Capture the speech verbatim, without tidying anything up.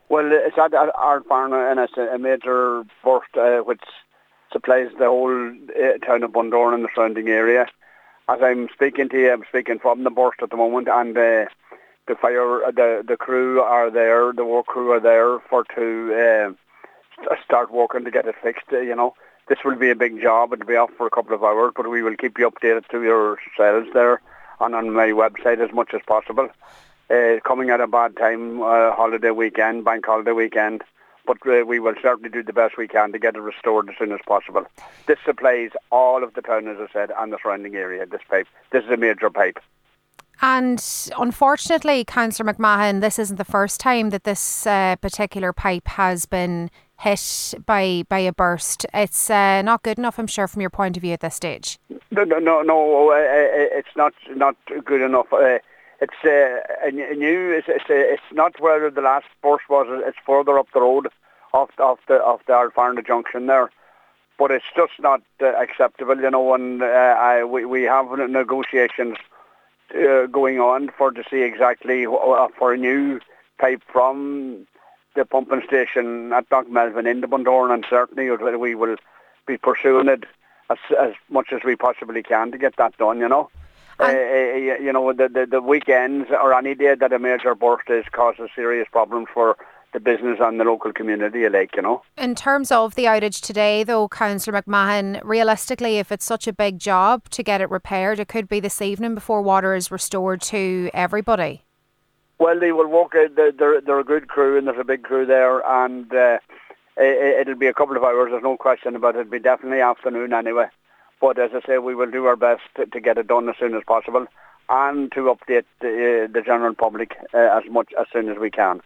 Well, it's at Ardfarna, and it's a major burst uh, which supplies the whole uh, town of Bundoran and the surrounding area. As I'm speaking to you, I'm speaking from the burst at the moment, and uh, the fire, the the crew are there, the work crew are there for to uh, start working to get it fixed. Uh, you know, this will be a big job. It'll be off for a couple of hours, but we will keep you updated to yourselves there and on my website as much as possible. Uh, coming at a bad time, uh, holiday weekend, bank holiday weekend, but uh, we will certainly do the best we can to get it restored as soon as possible. This supplies all of the town, as I said, and the surrounding area, this pipe. This is a major pipe. And unfortunately, Councillor McMahon, this isn't the first time that this uh, particular pipe has been hit by by a burst. It's uh, not good enough, I'm sure, from your point of view at this stage. No, no, no, no uh, it's not not good enough. Uh, It's uh, a new. It's it's, uh, it's not where the last burst was. It's further up the road, off off the off the Ardfarna junction there. But it's just not uh, acceptable, you know. And uh, I, we we have negotiations uh, going on for to see exactly uh, for a new pipe from the pumping station at Knockmelvin into Bundoran, and certainly we will be pursuing it as as much as we possibly can to get that done, you know. Uh, you know, the, the the weekends or any day that a major burst is causes serious problems for the business and the local community alike, you know. In terms of the outage today, though, Councillor McMahon, realistically, if it's such a big job to get it repaired, it could be this evening before water is restored to everybody. Well, they will work. Uh, they're, they're a good crew, and there's a big crew there, and uh, it, it'll be a couple of hours, there's no question about it. It'll be definitely afternoon anyway. But as I say, we will do our best to, to get it done as soon as possible and to update the, uh, the general public uh, as much as soon as we can.